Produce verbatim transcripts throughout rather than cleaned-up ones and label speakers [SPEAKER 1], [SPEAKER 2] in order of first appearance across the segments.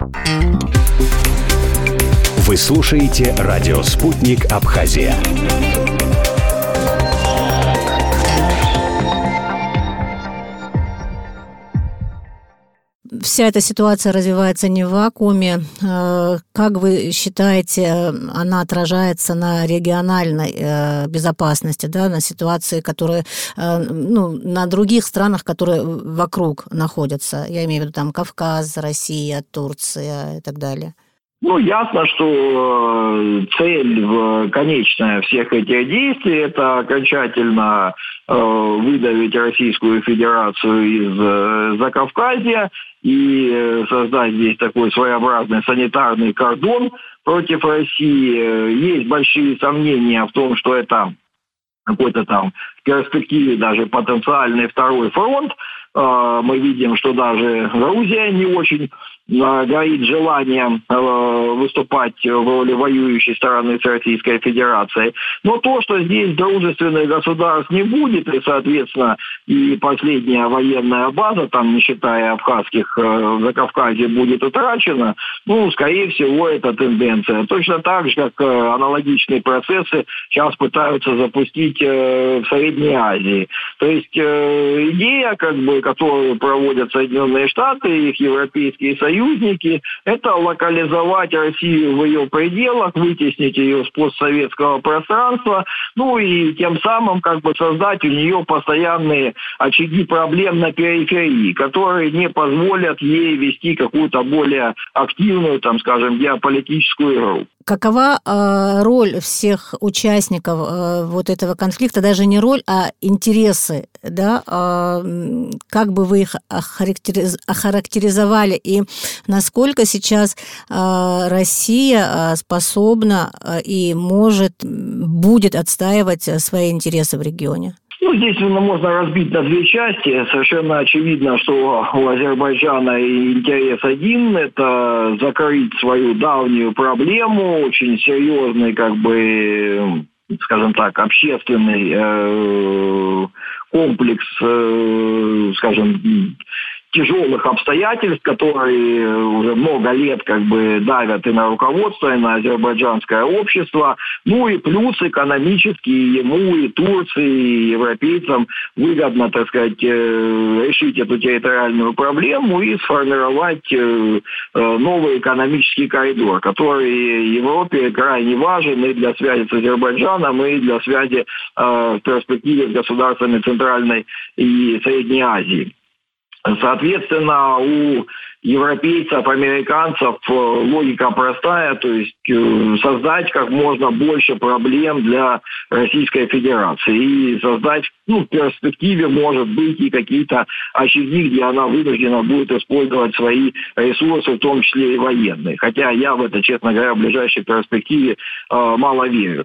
[SPEAKER 1] Вы слушаете радио «Спутник Абхазия».
[SPEAKER 2] Вся эта ситуация развивается не в вакууме. Как вы считаете, она отражается на региональной безопасности, да, на ситуации, которые, ну, на других странах, которые вокруг находятся? Я имею в виду там Кавказ, Россия, Турция и так далее.
[SPEAKER 3] Ну, ясно, что цель конечная всех этих действий – это окончательно э, выдавить Российскую Федерацию из Закавказья и создать здесь такой своеобразный санитарный кордон против России. Есть большие сомнения в том, что это какой-то там в перспективе даже потенциальный второй фронт. Мы видим, что даже Грузия не очень горит желанием выступать в роли воюющей стороны с Российской Федерацией. Но то, что здесь дружественных государств не будет, и, соответственно, и последняя военная база, там, не считая абхазских, в Закавказье будет утрачена, ну, скорее всего, это тенденция. Точно так же, как аналогичные процессы сейчас пытаются запустить в Средней Азии. То есть идея, как бы, которую проводят Соединенные Штаты и их европейские союзники, это локализовать Россию в ее пределах, вытеснить ее с постсоветского пространства, ну и тем самым как бы создать у нее постоянные очаги проблем на периферии, которые не позволят ей вести какую-то более активную, там, скажем, геополитическую игру.
[SPEAKER 2] Какова э, роль всех участников э, вот этого конфликта, даже не роль, а интересы, да? Э, как бы вы их охарактериз... охарактеризовали, и насколько сейчас э, Россия способна э, и может, будет отстаивать свои интересы в регионе?
[SPEAKER 3] Ну, здесь можно разбить на две части. Совершенно очевидно, что у Азербайджана интерес один – это закрыть свою давнюю проблему, очень серьезный, как бы, скажем так, общественный э, комплекс, э, скажем, тяжелых обстоятельств, которые уже много лет как бы давят и на руководство, и на азербайджанское общество. Ну и плюс экономически ему, и Турции, и европейцам выгодно, так сказать, решить эту территориальную проблему и сформировать новый экономический коридор, который Европе крайне важен и для связи с Азербайджаном, и для связи в перспективе с государствами Центральной и Средней Азии. Соответственно, у европейцев, американцев логика простая, то есть создать как можно больше проблем для Российской Федерации и создать, ну, в перспективе, может быть, и какие-то очаги, где она вынуждена будет использовать свои ресурсы, в том числе и военные. Хотя я в это, честно говоря, в ближайшей перспективе э, мало верю.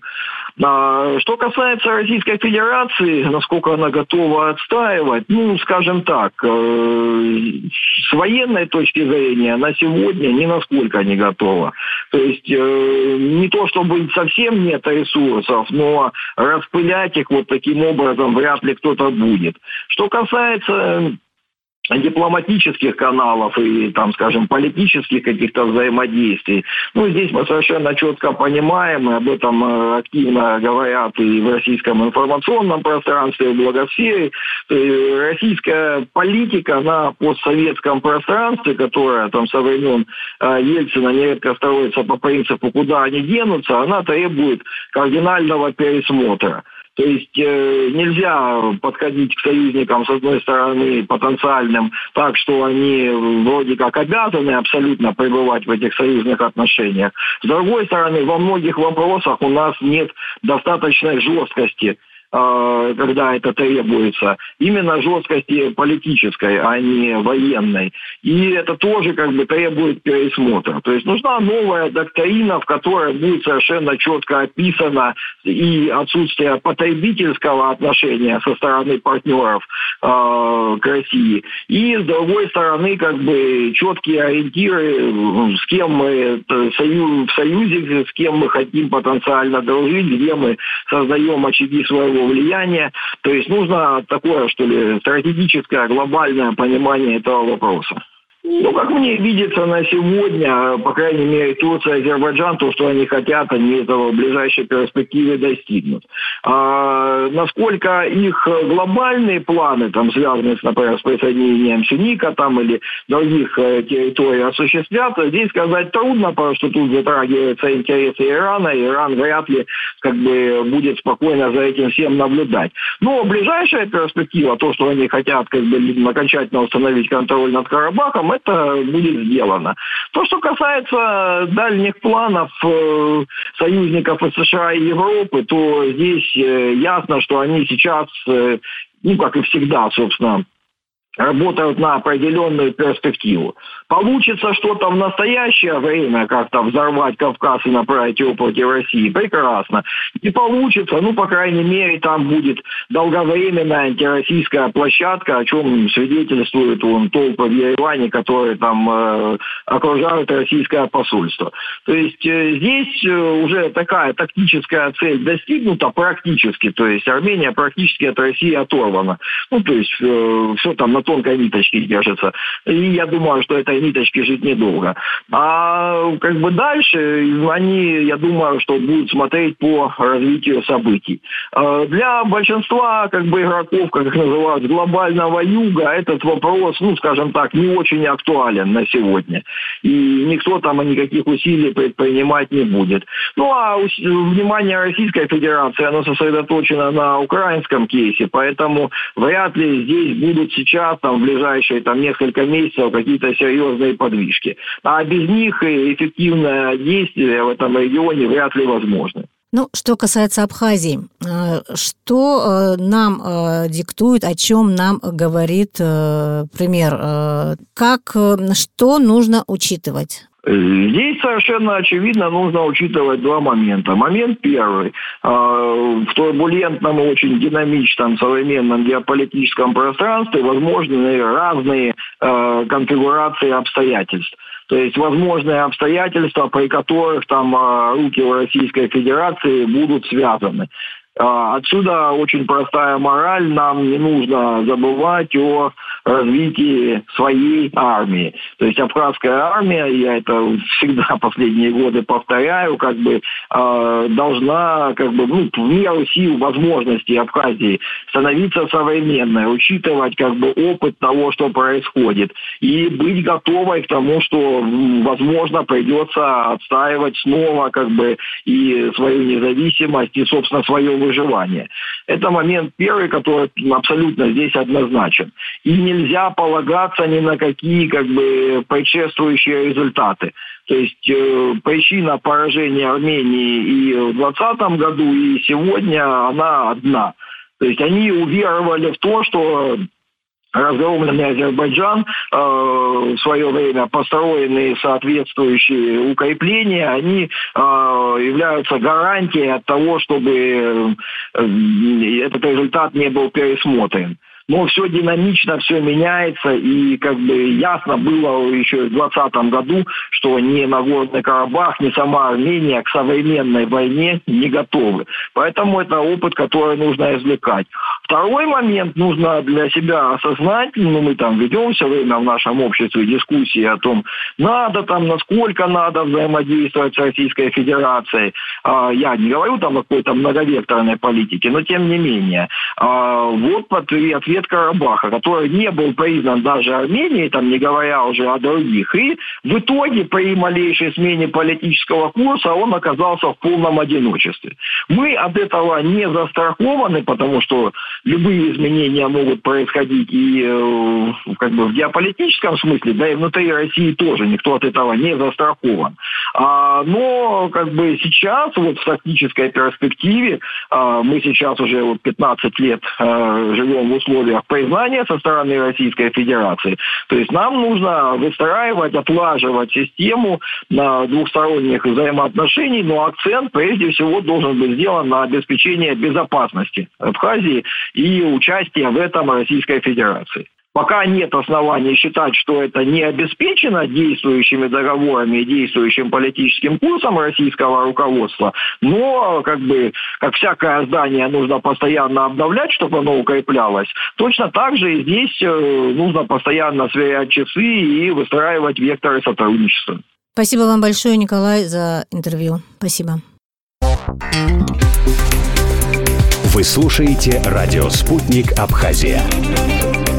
[SPEAKER 3] А, что касается Российской Федерации, насколько она готова отстаивать, ну, скажем так, э, с военной точки зрения на сегодня ни насколько не готова. То есть э, не то, чтобы совсем нет ресурсов, но распылять их вот таким образом вряд ли кто-то будет. Что касается дипломатических каналов и, там, скажем, политических каких-то взаимодействий. Ну, здесь мы совершенно четко понимаем, и об этом активно говорят и в российском информационном пространстве, и в благосфере. Российская политика на постсоветском пространстве, которая там со времен Ельцина нередко строится по принципу «куда они денутся», она требует кардинального пересмотра. То есть э, нельзя подходить к союзникам, с одной стороны, потенциальным, так, что они вроде как обязаны абсолютно пребывать в этих союзных отношениях. С другой стороны, во многих вопросах у нас нет достаточной жесткости, э, когда это требуется. Именно жесткости политической, а не военной. И это тоже как бы требует пересмотра. То есть нужна новая доктрина, в которой будет совершенно четко описано и отсутствие потребительского отношения со стороны партнеров э, к России. И с другой стороны, как бы четкие ориентиры, с кем мы в союзе, с кем мы хотим потенциально дружить, где мы создаем очаги своего влияния. То есть нужно такое, что ли, стратегическое, глобальное понимание этого вопроса. Ну, как мне видится на сегодня, по крайней мере, Турция и Азербайджан, то, что они хотят, они этого в ближайшей перспективе достигнут. А насколько их глобальные планы, там, связанные, например, с присоединением Сюника там, или других территорий осуществятся, здесь сказать трудно, потому что тут затрагиваются интересы Ирана, и Иран вряд ли как бы будет спокойно за этим всем наблюдать. Но ближайшая перспектива, то, что они хотят как бы окончательно установить контроль над Карабахом, это будет сделано. То, что касается дальних планов э, союзников из США и Европы, то здесь э, ясно, что они сейчас, э, ну, как и всегда, собственно, работают на определенную перспективу. Получится что-то в настоящее время, как-то взорвать Кавказ и направить его против России, прекрасно. Не получится, ну, по крайней мере, там будет долговременная антироссийская площадка, о чем свидетельствуют вон, толпы в Ереване, которые там э, окружают российское посольство. То есть э, здесь э, уже такая тактическая цель достигнута практически, то есть Армения практически от России оторвана. Ну, то есть э, все там на тонкой ниточке держится. И я думаю, что этой ниточки жить недолго. А как бы дальше они, я думаю, что будут смотреть по развитию событий. Для большинства как бы игроков, как их называют, глобального юга, этот вопрос, ну, скажем так, не очень актуален на сегодня. И никто там никаких усилий предпринимать не будет. Ну, а внимание Российской Федерации, оно сосредоточено на украинском кейсе, поэтому вряд ли здесь будут сейчас там в ближайшие там, несколько месяцев какие-то серьезные подвижки. А без них эффективное действие в этом регионе вряд ли возможно.
[SPEAKER 2] Ну, что касается Абхазии, что нам диктует, о чем нам говорит пример, как, что нужно учитывать?
[SPEAKER 3] Здесь совершенно очевидно нужно учитывать два момента. Момент первый. В турбулентном и очень динамичном современном геополитическом пространстве возможны разные конфигурации обстоятельств. То есть возможные обстоятельства, при которых там руки у Российской Федерации будут связаны. Отсюда очень простая мораль. Нам не нужно забывать о развитии своей армии. То есть абхазская армия, я это всегда последние годы повторяю, как бы э, должна как бы, ну, в меру сил, возможностей Абхазии становиться современной, учитывать как бы опыт того, что происходит, и быть готовой к тому, что, возможно, придется отстаивать снова как бы и свою независимость, и, собственно, свое выживание. Это момент первый, который абсолютно здесь однозначен. И нельзя полагаться ни на какие как бы предшествующие результаты. То есть э, причина поражения Армении и в двадцатом году, и сегодня она одна. То есть они уверовали в то, что разгромленный Азербайджан, э, в свое время построенные соответствующие укрепления, они э, являются гарантией от того, чтобы э, этот результат не был пересмотрен. Но все динамично, все меняется, и как бы ясно было еще в двадцатом году, что ни Нагорный Карабах, ни сама Армения к современной войне не готовы. Поэтому это опыт, который нужно извлекать. Второй момент нужно для себя осознать, ну мы там ведем все время в нашем обществе дискуссии о том, надо там, насколько надо взаимодействовать с Российской Федерацией. Я не говорю там о какой-то многовекторной политике, но тем не менее. Вот ответ Карабаха, который не был признан даже Арменией, там не говоря уже о других. И в итоге при малейшей смене политического курса он оказался в полном одиночестве. Мы от этого не застрахованы, потому что любые изменения могут происходить и э, как бы в геополитическом смысле, да и внутри России тоже никто от этого не застрахован. А, но как бы сейчас вот в тактической перспективе а, мы сейчас уже вот пятнадцать лет а, живем в условиях признания со стороны Российской Федерации. То есть нам нужно выстраивать, отлаживать систему на двухсторонних взаимоотношений, но акцент прежде всего должен быть сделан на обеспечение безопасности Абхазии и участия в этом Российской Федерации. пока нет оснований считать, что это не обеспечено действующими договорами и действующим политическим курсом российского руководства, но, как бы, как всякое здание нужно постоянно обновлять, чтобы оно укреплялось, точно так же и здесь нужно постоянно сверять часы и выстраивать векторы сотрудничества.
[SPEAKER 2] Спасибо вам большое, Николай, за интервью. Спасибо.
[SPEAKER 1] Вы слушаете радио «Спутник Абхазия».